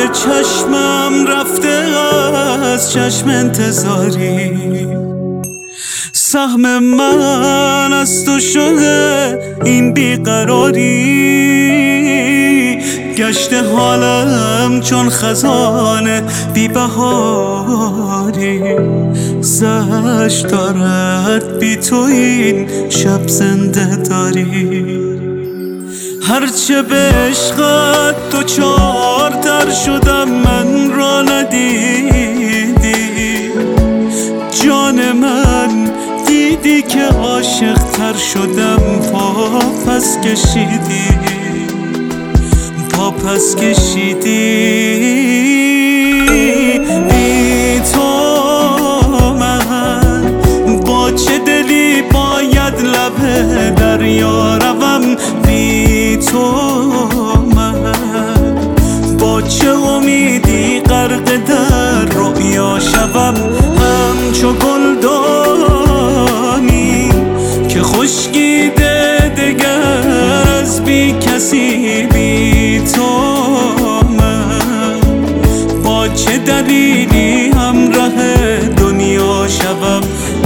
چشمم رفته از چشم انتظاری، سهم من از تو شده این بیقراری. گشته حالم چون خزانه بی بهاری، زشت دارد بی تو این شب زنده داری. هرچه به عشقت تو چارتر شدم من را ندیدی، جان من دیدی که عاشق تر شدم پس کشیدی، پس کشیدی. بی تو من با چه دلی باید لب دریا روم، بی تو من با چه امیدی غرق در رؤیا شوم. همچو گلدانی که خشکیده دگر از بی کسی، بی تو من با چه دلیلی همراه دنیا شوم.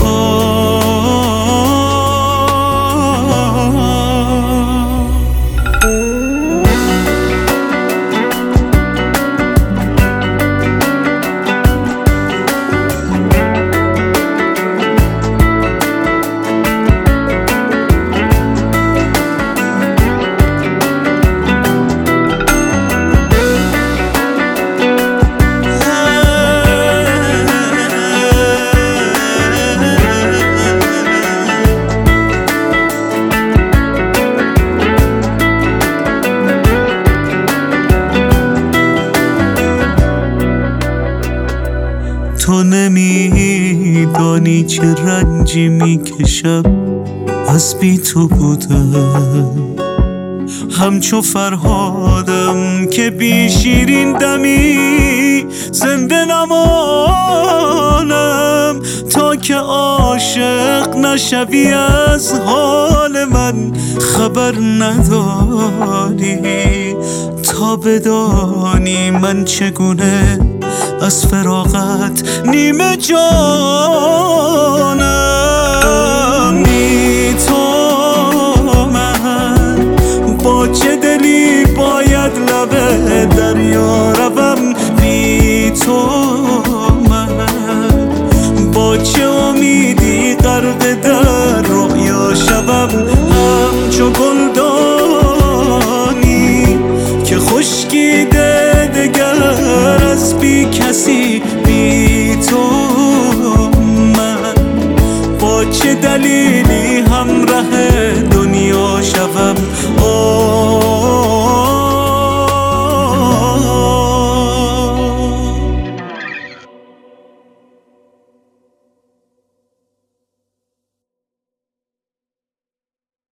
تو نمیدانی چه رنجی میکشم از بی تو بودم، همچو فرهادم که بی شیرین دمی زنده نمانم. تا که عاشق نشوی از حال من خبر نداری، تا بدانی من چگونه از فراقت نیمه جانم. بی تو من با چه دلی باید لب دریا روم، بی تو من با چه امیدی غرق در رؤیا شوم. همچو گلدان